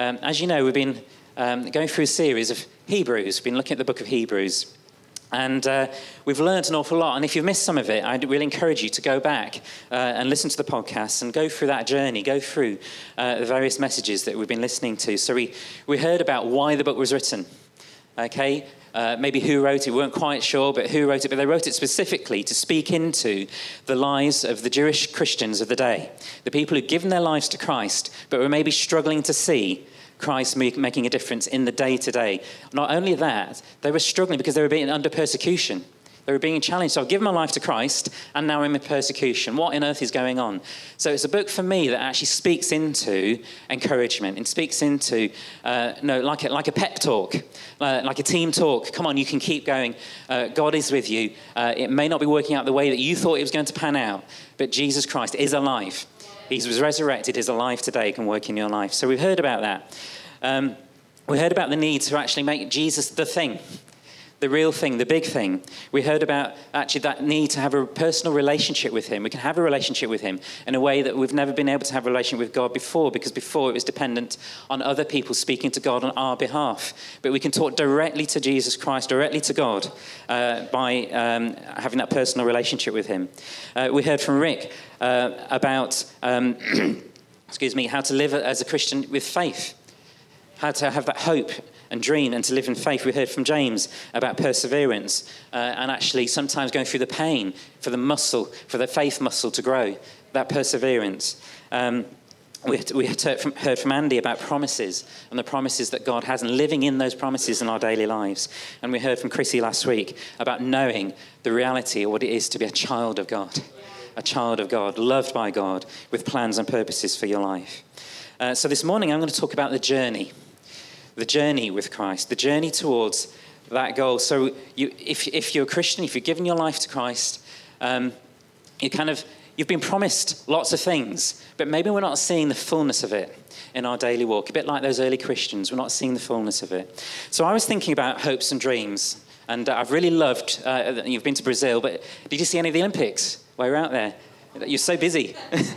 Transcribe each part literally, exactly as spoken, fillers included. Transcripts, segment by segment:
Um, as you know, we've been um, going through a series of Hebrews. We've been looking at the book of Hebrews. And uh, we've learned an awful lot. And if you've missed some of it, I'd really encourage you to go back uh, and listen to the podcast and go through that journey, go through uh, the various messages that we've been listening to. So we, we heard about why the book was written, okay? Uh, maybe who wrote it, we weren't quite sure, but who wrote it. But they wrote it specifically to speak into the lives of the Jewish Christians of the day, the people who'd given their lives to Christ, but were maybe struggling to see Christ making a difference in the day-to-day. Not only that, they were struggling because they were being under persecution. They were being challenged. So I've given my life to Christ, and now I'm in persecution. What on earth is going on? So it's a book for me that actually speaks into encouragement and speaks into, uh, no, like a, like a pep talk, uh, like a team talk. Come on, you can keep going. Uh, God is with you. Uh, it may not be working out the way that you thought it was going to pan out, but Jesus Christ is alive. He was resurrected, is alive today, can work in your life. So we've heard about that. Um, we heard about the need to actually make Jesus the thing, the real thing, the big thing. We heard about actually that need to have a personal relationship with him. We can have a relationship with him in a way that we've never been able to have a relationship with God before, because before it was dependent on other people speaking to God on our behalf. But we can talk directly to Jesus Christ, directly to God, uh, by um, having that personal relationship with him. Uh, we heard from Rick uh, about, um, excuse me, how to live as a Christian with faith, how to have that hope and dream and to live in faith. We heard from James about perseverance uh, and actually sometimes going through the pain for the muscle, for the faith muscle to grow, that perseverance. Um, we we heard from, heard from Andy about promises and the promises that God has and living in those promises in our daily lives. And we heard from Chrissy last week about knowing the reality of what it is to be a child of God, a child of God, loved by God, with plans and purposes for your life. Uh, so this morning I'm going to talk about the journey. The journey with Christ, the journey towards that goal. So you, if, if you're a Christian, if you've given your life to Christ, um, you kind of, you've been promised lots of things, but maybe we're not seeing the fullness of it in our daily walk. A bit like those early Christians, we're not seeing the fullness of it. So I was thinking about hopes and dreams, and uh, I've really loved, uh, you've been to Brazil, but did you see any of the Olympics while you were out there? You're so busy.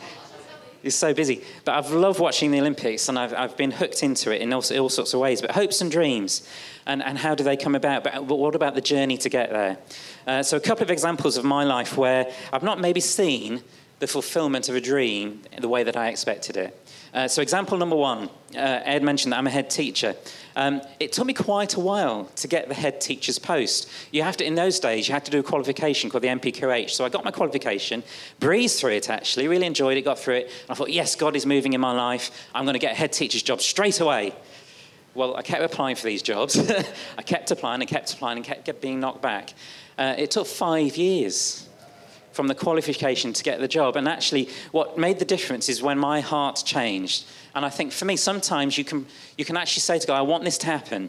It's so busy. But I've loved watching the Olympics, and I've, I've been hooked into it in all, all sorts of ways. But hopes and dreams, and, and how do they come about? But, but what about the journey to get there? Uh, so a couple of examples of my life where I've not maybe seen the fulfillment of a dream the way that I expected it. Uh, so example number one, uh, Ed mentioned that I'm a head teacher. Um, it took me quite a while to get the head teacher's post. You have to, in those days, you had to do a qualification called the M P Q H. So I got my qualification, breezed through it actually, really enjoyed it, got through it. And I thought, yes, God is moving in my life. I'm going to get a head teacher's job straight away. Well, I kept applying for these jobs. I kept applying and kept applying and kept, kept being knocked back. Uh, it took five years from the qualification to get the job. And actually, what made the difference is when my heart changed. And I think for me, sometimes you can you can actually say to God, I want this to happen.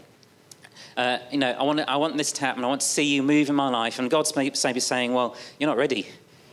Uh, you know, I want I want this to happen. I want to see you move in my life. And God's maybe saying, well, you're not ready.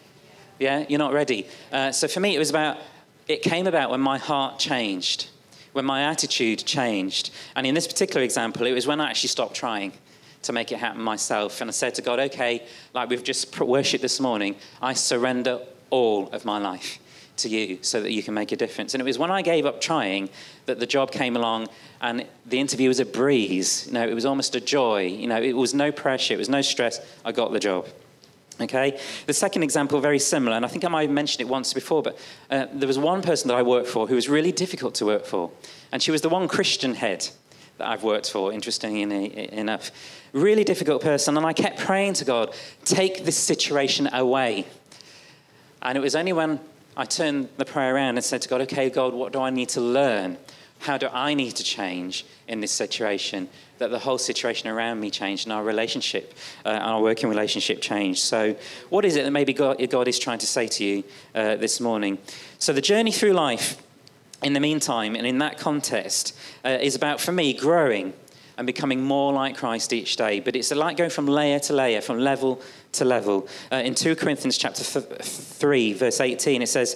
Yeah, you're not ready. Uh, so for me, it was about, it came about when my heart changed, when my attitude changed. And in this particular example, it was when I actually stopped trying to make it happen myself. And I said to God, okay, like we've just worshipped this morning, I surrender all of my life to you so that you can make a difference. And it was when I gave up trying that the job came along, and the interview was a breeze. You know, it was almost a joy. You know, it was no pressure, it was no stress. I got the job. Okay? The second example, very similar, and I think I might have mentioned it once before, but uh, there was one person that I worked for who was really difficult to work for. And she was the one Christian head that I've worked for, interestingly enough. Really difficult person, and I kept praying to God, take this situation away. And it was only when I turned the prayer around and said to God, okay, God, what do I need to learn? How do I need to change in this situation? That the whole situation around me changed, and our relationship, uh, our working relationship changed. So what is it that maybe God, God is trying to say to you uh, this morning? So the journey through life, in the meantime, and in that context, uh, is about, for me, growing and becoming more like Christ each day. But it's like going from layer to layer, from level to level. Uh, in Second Corinthians chapter th- three, verse eighteen, it says,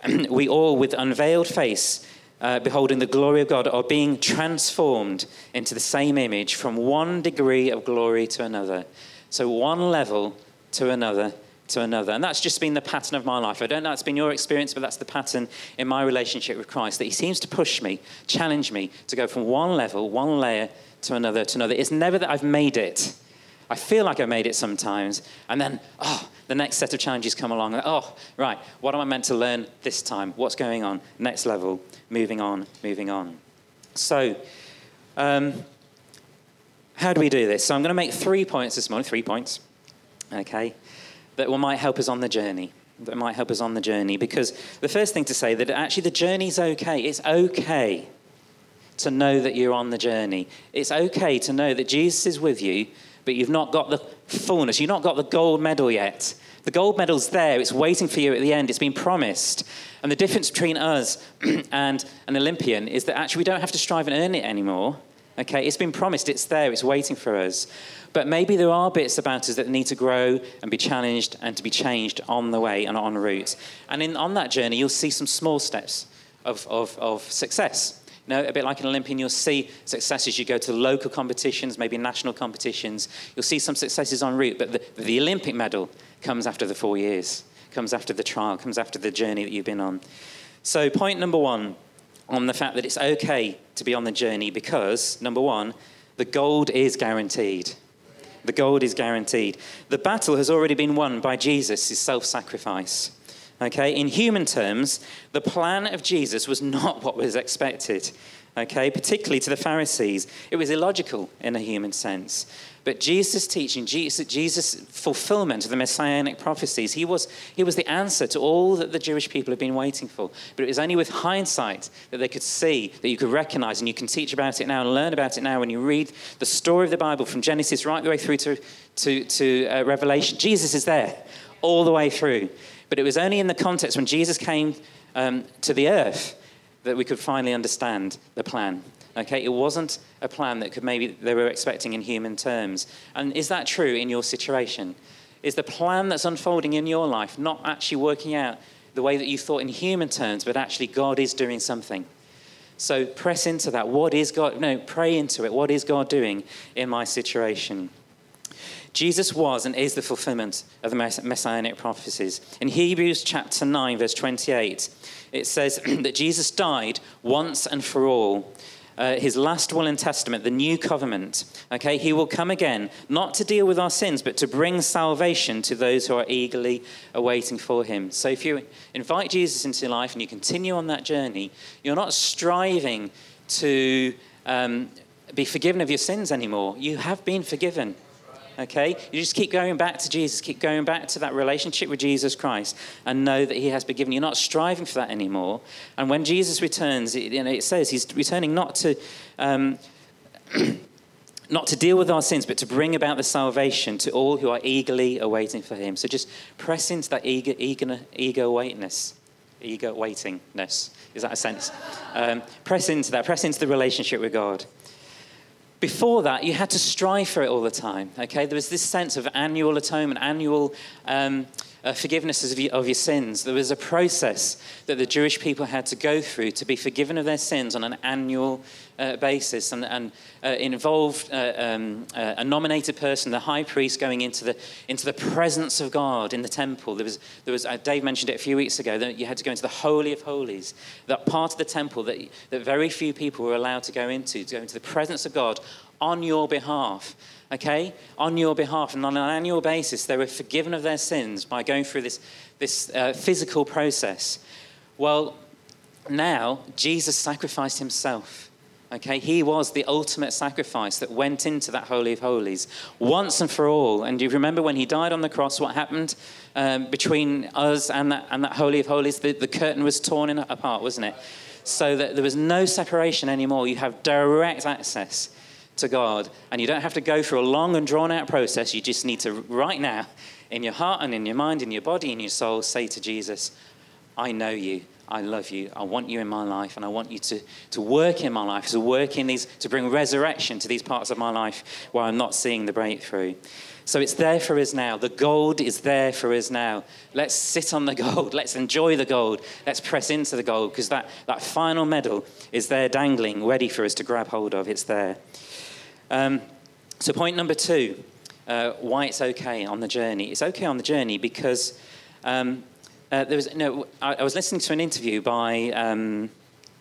we all, with unveiled face, uh, beholding the glory of God, are being transformed into the same image from one degree of glory to another. So one level to another, to another. And that's just been the pattern of my life. I don't know if it's been your experience, but that's the pattern in my relationship with Christ, that he seems to push me, challenge me to go from one level, one layer to another, to another. It's never that I've made it. I feel like I've made it sometimes, and then, oh, the next set of challenges come along. And, oh, right, what am I meant to learn this time? What's going on? Next level, moving on, moving on. So, um, how do we do this? So I'm going to make three points this morning, three points, okay, that will might help us on the journey, that might help us on the journey. Because the first thing to say, that actually the journey's okay. It's okay to know that you're on the journey. It's okay to know that Jesus is with you, but you've not got the fullness. You've not got the gold medal yet. The gold medal's there. It's waiting for you at the end. It's been promised. And the difference between us and an Olympian is that actually we don't have to strive and earn it anymore. Okay, it's been promised. It's there. It's waiting for us. But maybe there are bits about us that need to grow and be challenged and to be changed on the way and en route. And in, on that journey, you'll see some small steps of, of, of success. You know, a bit like an Olympian, you'll see successes. You go to local competitions, maybe national competitions. You'll see some successes en route, but the, the Olympic medal comes after the four years, comes after the trial, comes after the journey that you've been on. So point number one on the fact that it's okay to be on the journey because, number one, the gold is guaranteed. The gold is guaranteed. The battle has already been won by Jesus, his self-sacrifice. Okay, in human terms, the plan of Jesus was not what was expected, okay, particularly to the Pharisees. It was illogical in a human sense. But Jesus' teaching, Jesus', Jesus' fulfillment of the messianic prophecies, he was, he was the answer to all that the Jewish people had been waiting for. But it was only with hindsight that they could see, that you could recognize, and you can teach about it now and learn about it now when you read the story of the Bible from Genesis right the way through to, to, to uh, Revelation. Jesus is there all the way through. But it was only in the context when Jesus came um, to the earth that we could finally understand the plan. Okay, it wasn't a plan that could maybe they were expecting in human terms. And is that true in your situation? Is the plan that's unfolding in your life not actually working out the way that you thought in human terms, but actually God is doing something? So press into that. What is God? No, pray into it. What is God doing in my situation? Jesus was and is the fulfillment of the messianic prophecies. In Hebrews chapter nine, verse twenty-eight, it says that Jesus died once and for all. Uh, his last will and testament, the new covenant. Okay, he will come again, not to deal with our sins, but to bring salvation to those who are eagerly awaiting for him. So if you invite Jesus into your life and you continue on that journey, you're not striving to um, be forgiven of your sins anymore. You have been forgiven. Okay, you just keep going back to Jesus, keep going back to that relationship with Jesus Christ and know that he has been given. You're not striving for that anymore. And when Jesus returns, it, you know, it says he's returning not to um, not to deal with our sins, but to bring about the salvation to all who are eagerly awaiting for him. So just press into that eager, eager, eager waitness. Eager waitingness. Is that a sense? Um, press into that. Press into the relationship with God. Before that, you had to strive for it all the time, okay? There was this sense of annual atonement, annual um, uh, forgiveness of your, of your sins. There was a process that the Jewish people had to go through to be forgiven of their sins on an annual uh, basis, and, and uh, involved uh, um, uh, a nominated person, the high priest, going into the into the presence of God in the temple. There was, there was uh, Dave mentioned it a few weeks ago, that you had to go into the Holy of Holies, that part of the temple that, that very few people were allowed to go into, to go into the presence of God on your behalf. Okay, on your behalf, and on an annual basis, they were forgiven of their sins by going through this, this uh, physical process. Well, now Jesus sacrificed himself. Okay, he was the ultimate sacrifice that went into that Holy of Holies once and for all. And you remember when he died on the cross, what happened um, between us and that, and that Holy of Holies? The, the curtain was torn in, apart, wasn't it? So that there was no separation anymore. You have direct access to God, and you don't have to go through a long and drawn-out process. You just need to, right now, in your heart and in your mind, in your body, in your soul, say to Jesus, I know you, I love you, I want you in my life, and I want you to, to work in my life, to work in these, to bring resurrection to these parts of my life where I'm not seeing the breakthrough. So it's there for us now. The gold is there for us now. Let's sit on the gold. Let's enjoy the gold. Let's press into the gold, because that, that final medal is there dangling, ready for us to grab hold of. It's there. Um, so point number two, uh, why it's okay on the journey. It's okay on the journey because um, uh, there was no. I, I was listening to an interview by um,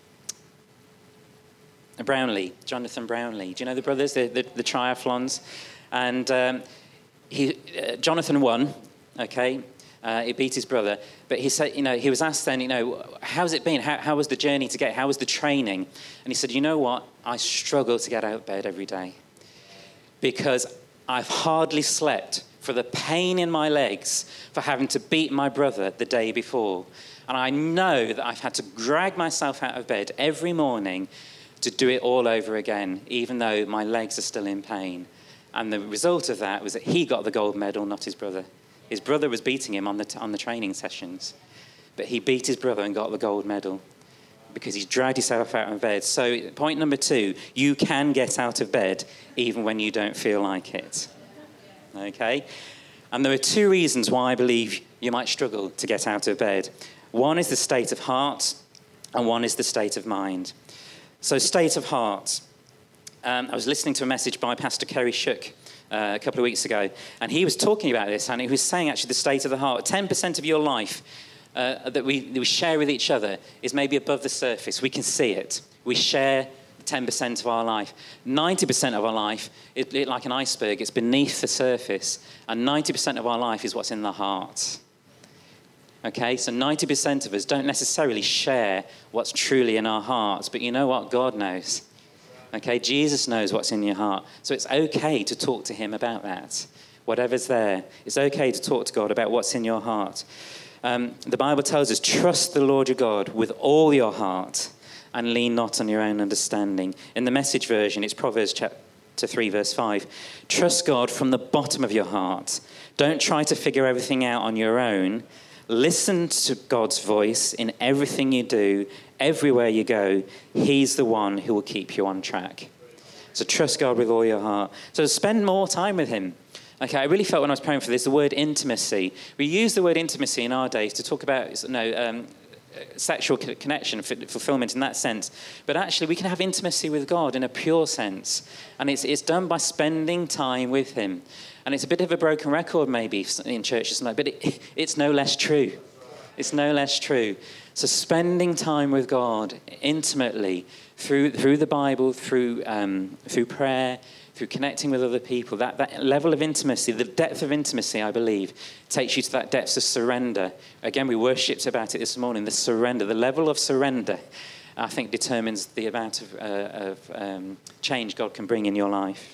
Brownlee, Jonathan Brownlee. Do you know the brothers, the the, the triathlons? And um, he, uh, Jonathan won. Okay. Uh, he beat his brother, but he said, you know, he was asked then, you know, how's it been? How, how was the journey to get? How was the training? And he said, you know what? I struggle to get out of bed every day because I've hardly slept for the pain in my legs for having to beat my brother the day before, and I know that I've had to drag myself out of bed every morning to do it all over again, even though my legs are still in pain. And the result of that was that he got the gold medal, not his brother. His brother was beating him on the, t- on the training sessions, but he beat his brother and got the gold medal because he's dragged himself out of bed. So point number two, you can get out of bed even when you don't feel like it. Okay? And there are two reasons why I believe you might struggle to get out of bed. One is the state of heart, and one is the state of mind. So state of heart. Um, I was listening to a message by Pastor Kerry Shook Uh, a couple of weeks ago, and he was talking about this, and he was saying actually the state of the heart. ten percent of your life uh, that, we, that we share with each other is maybe above the surface. We can see it. We share ten percent of our life. ninety percent of our life is like an iceberg. It's beneath the surface, and ninety percent of our life is what's in the heart. Okay, so ninety percent of us don't necessarily share what's truly in our hearts, but you know what? God knows. Okay, Jesus knows what's in your heart. So it's okay to talk to him about that. Whatever's there, it's okay to talk to God about what's in your heart. Um, the Bible tells us, trust the Lord your God with all your heart and lean not on your own understanding. In the Message version, it's Proverbs chapter three, verse five. Trust God from the bottom of your heart. Don't try to figure everything out on your own. Listen to God's voice in everything you do, everywhere you go. He's the one who will keep you on track. So trust God with all your heart. So spend more time with him. Okay, I really felt when I was praying for this, the word intimacy. We use the word intimacy in our days to talk about you know, um, sexual connection, fulfillment in that sense. But actually, we can have intimacy with God in a pure sense. And it's, it's done by spending time with him. And it's a bit of a broken record maybe in churches, but it, it's no less true. It's no less true. So spending time with God intimately through through the Bible, through um, through prayer, through connecting with other people, that, that level of intimacy, the depth of intimacy, I believe, takes you to that depth of surrender. Again, we worshipped about it this morning, the surrender, the level of surrender, I think determines the amount of, uh, of um, change God can bring in your life.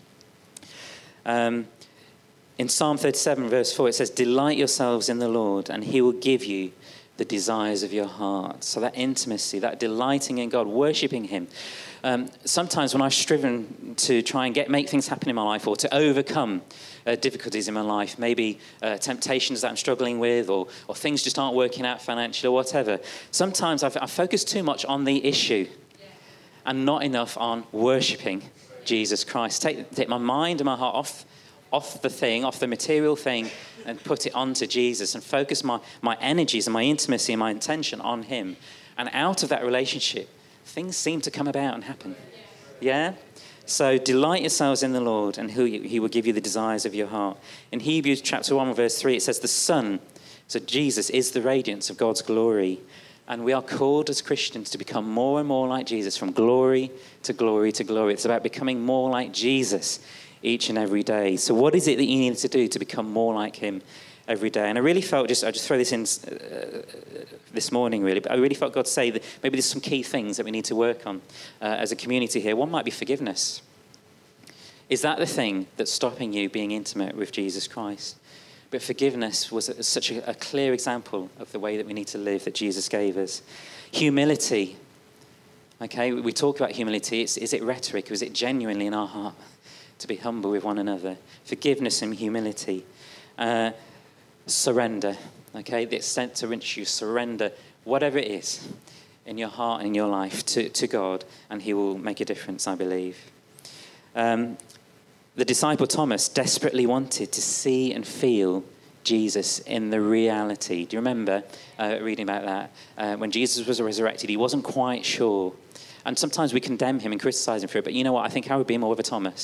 Um, In Psalm thirty-seven, verse four, it says, delight yourselves in the Lord, and he will give you the desires of your heart. So that intimacy, that delighting in God, worshipping him. Um, sometimes when I've striven to try and get make things happen in my life or to overcome uh, difficulties in my life, maybe uh, temptations that I'm struggling with or, or things just aren't working out financially or whatever, sometimes I've, I've focused too much on the issue and not enough on worshipping Jesus Christ. Take, take my mind and my heart off off the thing, off the material thing, and put it onto Jesus and focus my, my energies and my intimacy and my intention on him. And out of that relationship, things seem to come about and happen. Yeah? So delight yourselves in the Lord, and he, he will give you the desires of your heart. In Hebrews chapter one, verse three, it says, the Son, so Jesus, is the radiance of God's glory. And we are called as Christians to become more and more like Jesus, from glory to glory to glory. It's about becoming more like Jesus each and every day. So what is it that you need to do to become more like him every day? And I really felt, just I'll just throw this in uh, this morning really, but I really felt God say that maybe there's some key things that we need to work on uh, as a community here. One might be forgiveness. Is that the thing that's stopping you being intimate with Jesus Christ? But forgiveness was a, such a, a clear example of the way that we need to live that Jesus gave us. Humility. Okay, we talk about humility. It's, is it rhetoric or is it genuinely in our heart? To be humble with one another. Forgiveness and humility. Uh, surrender. Okay, the extent to which you surrender whatever it is in your heart and in your life to, to God, and he will make a difference, I believe. Um, the disciple Thomas desperately wanted to see and feel Jesus in the reality. Do you remember uh, reading about that? Uh, when Jesus was resurrected, he wasn't quite sure. And sometimes we condemn him and criticize him for it, but you know what? I think I would be more of a Thomas.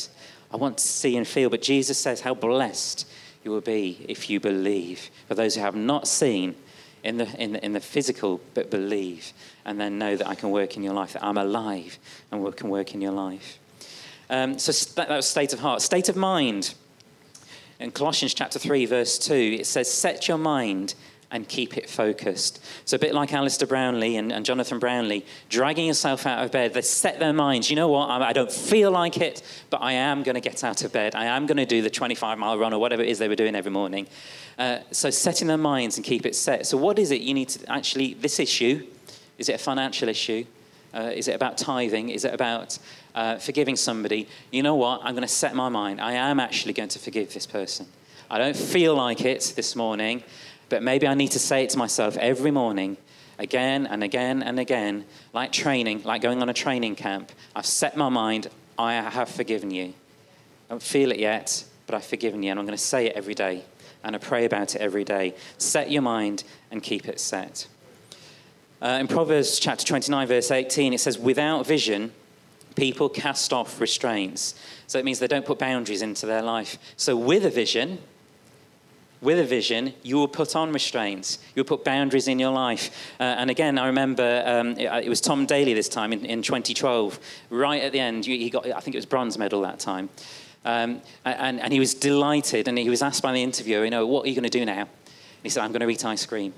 I want to see and feel. But Jesus says how blessed you will be if you believe. For those who have not seen in the, in the, in the physical, but believe, and then know that I can work in your life, that I'm alive and can work in your life. Um, so that, that was state of heart. State of mind. In Colossians chapter three, verse two, it says, set your mind and keep it focused. So a bit like Alistair Brownlee and, and Jonathan Brownlee, dragging yourself out of bed, they set their minds, you know what, I, I don't feel like it, but I am going to get out of bed. I am going to do the twenty-five mile run or whatever it is they were doing every morning. Uh, so setting their minds and keep it set. So what is it you need to actually, this issue, is it a financial issue? Uh, is it about tithing? Is it about uh, forgiving somebody? You know what, I'm going to set my mind. I am actually going to forgive this person. I don't feel like it this morning, but maybe I need to say it to myself every morning, again and again and again, like training, like going on a training camp. I've set my mind, I have forgiven you. I don't feel it yet, but I've forgiven you, and I'm going to say it every day, and I pray about it every day. Set your mind and keep it set. Uh, in Proverbs chapter twenty-nine, verse eighteen, it says, without vision, people cast off restraints. So it means they don't put boundaries into their life. So with a vision, with a vision, you will put on restraints. You'll put boundaries in your life. Uh, and again, I remember um, it, it was Tom Daly this time in, in twenty twelve. Right at the end, he got, I think it was bronze medal that time. Um, and, and he was delighted, and he was asked by the interviewer, you know, what are you going to do now? And he said, I'm going to eat ice cream.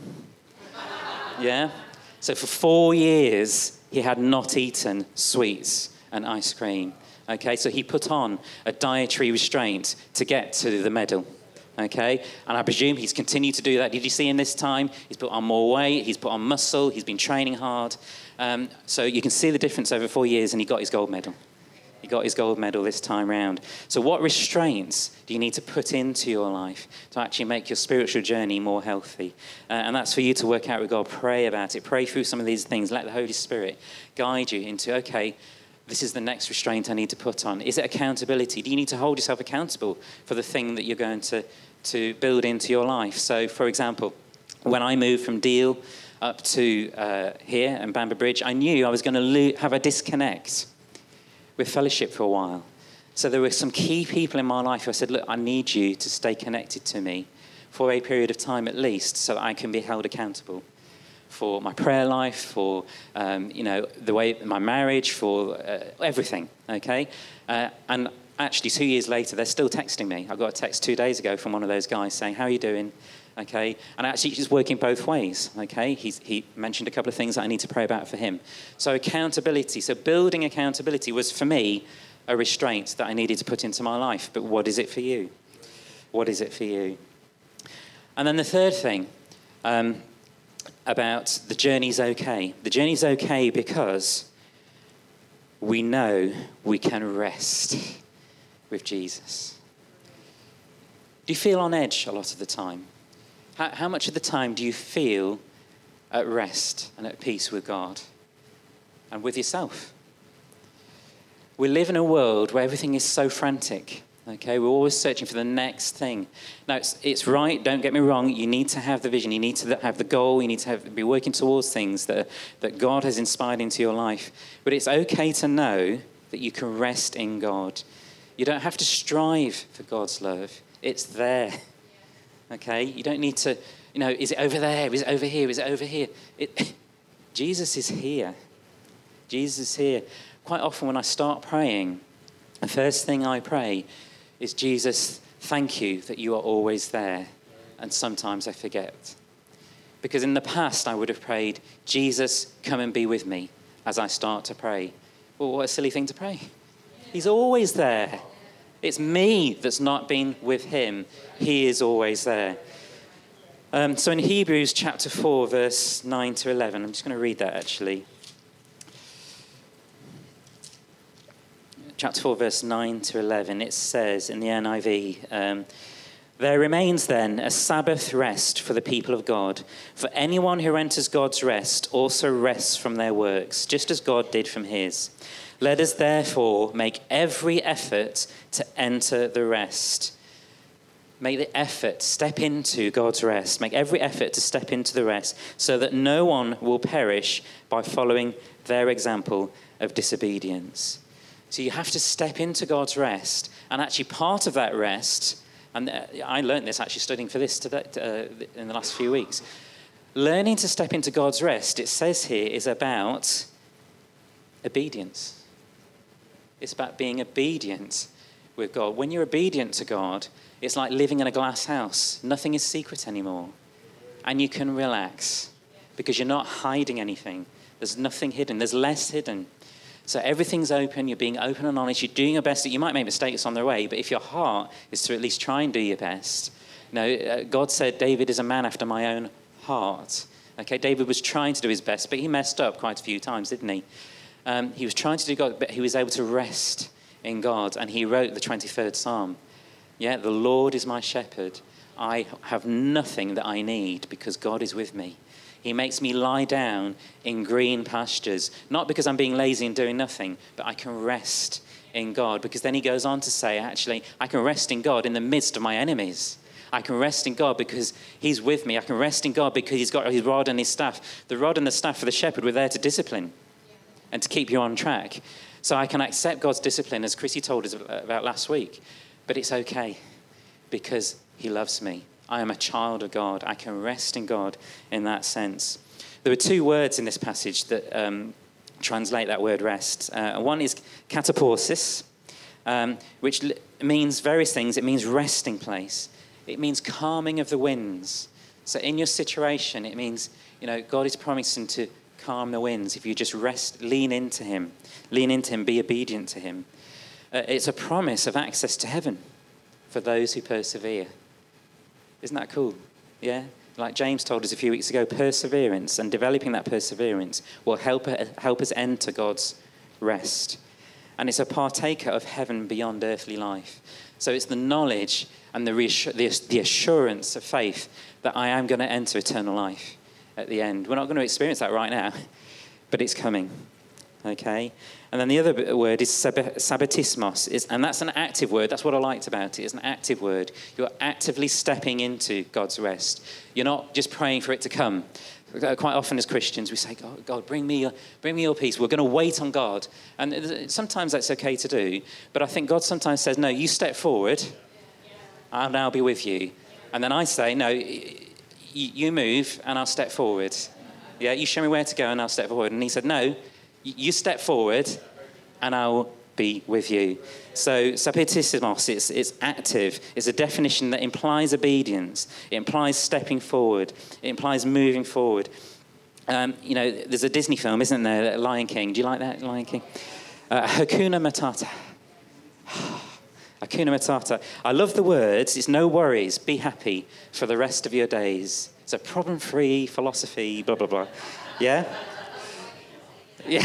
Yeah? So for four years, he had not eaten sweets and ice cream. Okay, so he put on a dietary restraint to get to the medal. Okay, and I presume he's continued to do that. Did you see him this time? He's put on more weight, he's put on muscle, he's been training hard. Um, so you can see the difference over four years, and he got his gold medal. He got his gold medal this time round. So what restraints do you need to put into your life to actually make your spiritual journey more healthy? Uh, and that's for you to work out with God. Pray about it. Pray through some of these things. Let the Holy Spirit guide you into, okay, this is the next restraint I need to put on. Is it accountability? Do you need to hold yourself accountable for the thing that you're going to, to build into your life? So, for example, when I moved from Deal up to uh, here in Bamber Bridge, I knew I was going to lo- have a disconnect with fellowship for a while. So there were some key people in my life who I said, look, I need you to stay connected to me for a period of time at least, so that I can be held accountable for my prayer life, for um, you know, the way my marriage, for uh, everything. Okay, uh, and actually two years later, they're still texting me. I got a text two days ago from one of those guys saying, "How are you doing?" Okay, and actually it's working both ways. Okay, He's, he mentioned a couple of things that I need to pray about for him. So accountability, so building accountability was for me a restraint that I needed to put into my life. But what is it for you? What is it for you? And then the third thing um, about the journey's okay. The journey's okay because we know we can rest with Jesus. Do you feel on edge a lot of the time? How, how much of the time do you feel at rest and at peace with God and with yourself? We live in a world where everything is so frantic. Okay, we're always searching for the next thing. Now, it's, it's right, don't get me wrong, you need to have the vision, you need to have the goal, you need to have, be working towards things that, that God has inspired into your life. But it's okay to know that you can rest in God. You don't have to strive for God's love. It's there. Okay, you don't need to, you know, is it over there? Is it over here? Is it over here? It, Jesus is here. Jesus is here. Quite often when I start praying, the first thing I pray is, Jesus, thank you that you are always there. And sometimes I forget. Because in the past I would have prayed, Jesus, come and be with me as I start to pray. Well, what a silly thing to pray. He's always there. It's me that's not been with him. He is always there. Um, so in Hebrews chapter four, verse nine to eleven, I'm just going to read that actually. Chapter four, verse nine to eleven, it says in the N I V, um, there remains then a Sabbath rest for the people of God. For anyone who enters God's rest also rests from their works, just as God did from his. Let us therefore make every effort to enter the rest. Make the effort, step into God's rest. Make every effort to step into the rest so that no one will perish by following their example of disobedience. So you have to step into God's rest. And actually part of that rest, and I learned this actually studying for this today, uh, in the last few weeks, learning to step into God's rest, it says here, is about obedience. It's about being obedient with God. When you're obedient to God, it's like living in a glass house. Nothing is secret anymore. And you can relax because you're not hiding anything. There's nothing hidden. There's less hidden. So everything's open. You're being open and honest. You're doing your best. You might make mistakes on the way, but if your heart is to at least try and do your best. You know, uh, God said David is a man after my own heart. Okay, David was trying to do his best, but he messed up quite a few times, didn't he? Um, he was trying to do God, but he was able to rest in God, and he wrote the twenty-third Psalm. Yeah, the Lord is my shepherd. I have nothing that I need because God is with me. He makes me lie down in green pastures, not because I'm being lazy and doing nothing, but I can rest in God, because then he goes on to say, actually, I can rest in God in the midst of my enemies. I can rest in God because he's with me. I can rest in God because he's got his rod and his staff. The rod and the staff for the shepherd were there to discipline and to keep you on track. So I can accept God's discipline, as Chrissy told us about last week, but it's okay because he loves me. I am a child of God. I can rest in God in that sense. There are two words in this passage that um, translate that word rest. Uh, one is kataporsis, um, which li- means various things. It means resting place. It means calming of the winds. So in your situation, it means, you know, God is promising to calm the winds if you just rest, lean into him. Lean into him, be obedient to him. Uh, it's a promise of access to heaven for those who persevere. Isn't that cool? Yeah? Like James told us a few weeks ago, perseverance and developing that perseverance will help, help us enter God's rest. And it's a partaker of heaven beyond earthly life. So it's the knowledge and the, reassur- the, the assurance of faith that I am going to enter eternal life at the end. We're not going to experience that right now, but it's coming. Okay? And then the other word is sab- sabbatismos, is, and that's an active word. That's what I liked about it. It's an active word. You're actively stepping into God's rest. You're not just praying for it to come. Quite often as Christians, we say, God, God bring me your, bring me your peace. We're going to wait on God. And sometimes that's okay to do, but I think God sometimes says, no, you step forward, I'll now be with you. And then I say, no, you move and I'll step forward. Yeah, you show me where to go and I'll step forward. And he said, no, you step forward and I'll be with you. So sabbatismos, it's, it's active. It's a definition that implies obedience. It implies stepping forward. It implies moving forward. Um, you know, there's a Disney film, isn't there, Lion King. Do you like that, Lion King? Uh, Hakuna Matata. Hakuna Matata. I love the words. It's no worries. Be happy for the rest of your days. It's a problem-free philosophy, blah, blah, blah. Yeah? Yeah.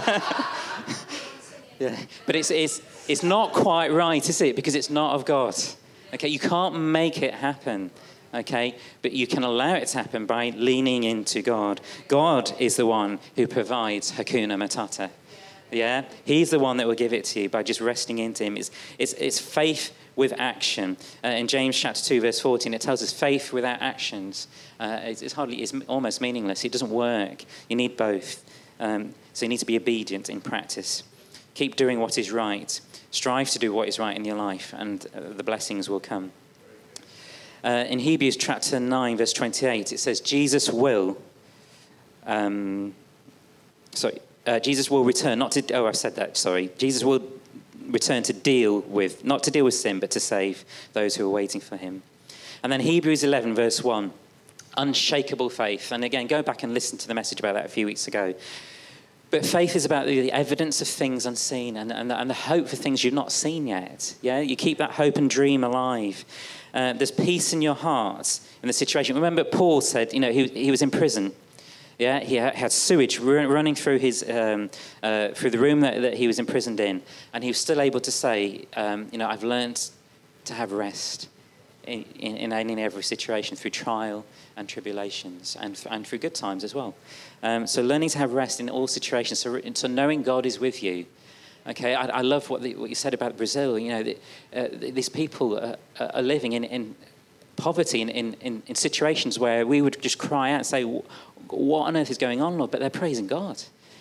Yeah. But it's, it's, it's not quite right, is it? Because it's not of God. Okay, you can't make it happen. Okay, but you can allow it to happen by leaning into God. God is the one who provides Hakuna Matata. Yeah, he's the one that will give it to you by just resting into him. It's, it's, it's faith with action. Uh, in James chapter two, verse fourteen, it tells us faith without actions. Uh, it's, it's hardly, it's almost meaningless. It doesn't work. You need both. Um, so you need to be obedient in practice. Keep doing what is right. Strive to do what is right in your life, and uh, the blessings will come. Uh, in Hebrews chapter nine, verse twenty-eight, it says, Jesus will, um, sorry, uh, Jesus will return, not to, oh, I said that, sorry. Jesus will return to deal with, not to deal with sin, but to save those who are waiting for him. And then Hebrews eleven, verse one, unshakable faith. And again, go back and listen to the message about that a few weeks ago. But faith is about the evidence of things unseen and, and, and the hope for things you've not seen yet. Yeah, you keep that hope and dream alive. Uh, there's peace in your heart in the situation. Remember, Paul said, you know, he, he was in prison. Yeah, he had sewage running through his um, uh, through the room that, that he was imprisoned in, and he was still able to say, um, you know, I've learned to have rest in, in, in any and every situation through trial and tribulations, and and through good times as well. Um, so learning to have rest in all situations, so, so knowing God is with you. Okay, I, I love what, the, what you said about Brazil. You know, the, uh, these people are, are living in, in poverty, in, in, in situations where we would just cry out and say, what on earth is going on, Lord? But they're praising God.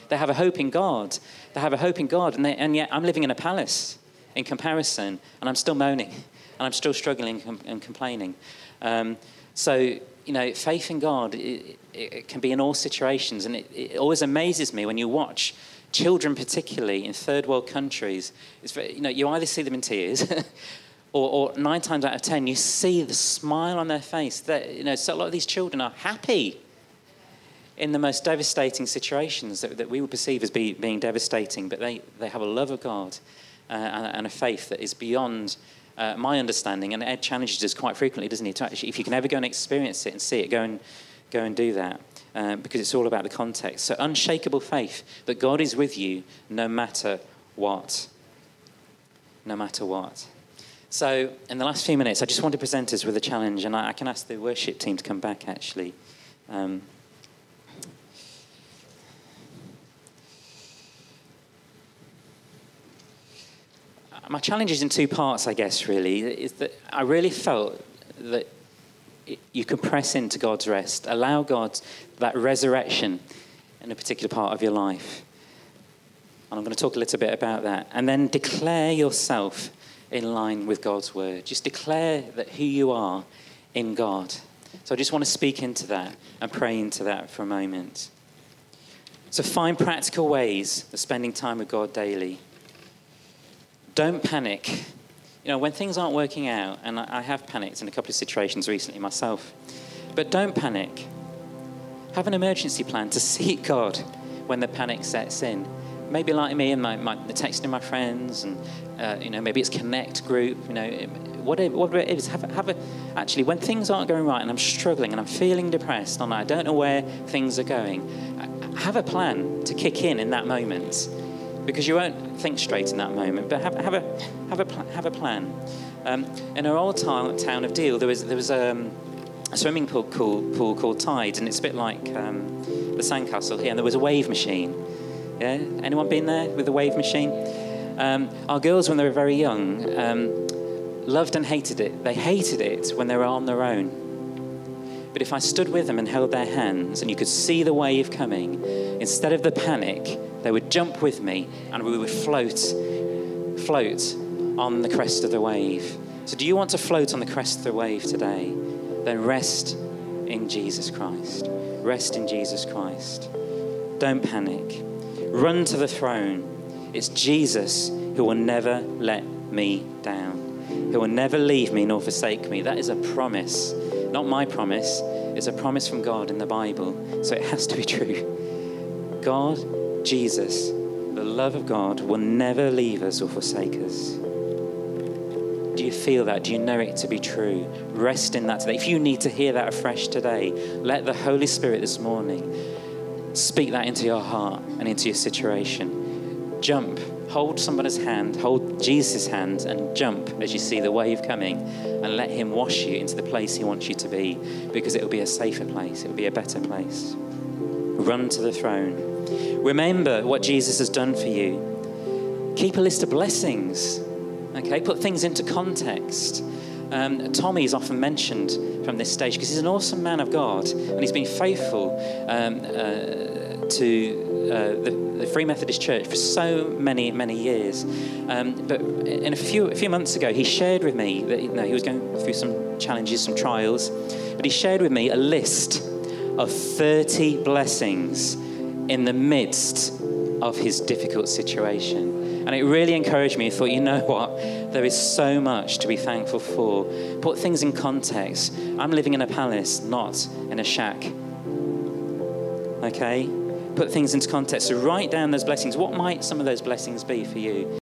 They have a hope in God. They have a hope in God, and, they, and yet I'm living in a palace in comparison, and I'm still moaning, and I'm still struggling and complaining. Um, so, you know, faith in God, it, it, it can be in all situations, and it, it always amazes me when you watch children, particularly in third world countries. It's very, you know, you either see them in tears, or, or nine times out of ten, you see the smile on their face. That, you know, so a lot of these children are happy in the most devastating situations that, that we would perceive as be, being devastating, but they, they have a love of God uh, and, and a faith that is beyond uh, my understanding. And Ed challenges us quite frequently, doesn't he? To actually, if you can ever go and experience it and see it, go and go and do that, um, because it's all about the context. So unshakable faith that God is with you no matter what. No matter what. So in the last few minutes, I just want to present us with a challenge, and I, I can ask the worship team to come back, actually. Um, My challenge is in two parts, I guess, really. Is that I really felt that you can press into God's rest, allow God that resurrection in a particular part of your life. And I'm going to talk a little bit about that. And then declare yourself in line with God's word. Just declare that who you are in God. So I just want to speak into that and pray into that for a moment. So find practical ways of spending time with God daily. Don't panic. You know, when things aren't working out, and I have panicked in a couple of situations recently myself, but don't panic. Have an emergency plan to seek God when the panic sets in. Maybe like me and my, my texting my friends, and uh, you know, maybe it's Connect group. You know, whatever, whatever it is. Have a, have a actually when things aren't going right and I'm struggling and I'm feeling depressed and I don't know where things are going. Have a plan to kick in in that moment. Because you won't think straight in that moment, but have, have a have a pl- have a plan. Um, in our old town, town of Deal, there was there was um, a swimming pool called, pool called Tide, and it's a bit like um, the Sandcastle here. And there was a wave machine. Yeah, anyone been there with the wave machine? Um, our girls, when they were very young, um, loved and hated it. They hated it when they were on their own. But if I stood with them and held their hands, and you could see the wave coming, instead of the panic, they would jump with me and we would float, float on the crest of the wave. So do you want to float on the crest of the wave today? Then rest in Jesus Christ. Rest in Jesus Christ. Don't panic. Run to the throne. It's Jesus who will never let me down. He will never leave me nor forsake me. That is a promise. Not my promise. It's a promise from God in the Bible. So it has to be true. God, Jesus, the love of God will never leave us or forsake us. Do you feel that? Do you know it to be true? Rest in that today. If you need to hear that afresh today, let the Holy Spirit this morning speak that into your heart and into your situation. Jump. Hold somebody's hand. Hold Jesus' hand and jump as you see the wave coming, and let him wash you into the place he wants you to be, because it will be a safer place. It will be a better place. Run to the throne. Remember what Jesus has done for you. Keep a list of blessings. Okay, put things into context. Um, Tommy is often mentioned from this stage because he's an awesome man of God, and he's been faithful um, uh, to uh, the, the Free Methodist Church for so many, many years. Um, but in a few a few months ago, he shared with me that you know, he was going through some challenges, some trials, but he shared with me a list of thirty blessings in the midst of his difficult situation. And it really encouraged me. I thought, you know what? There is so much to be thankful for. Put things in context. I'm living in a palace, not in a shack. Okay? Put things into context. So write down those blessings. What might some of those blessings be for you?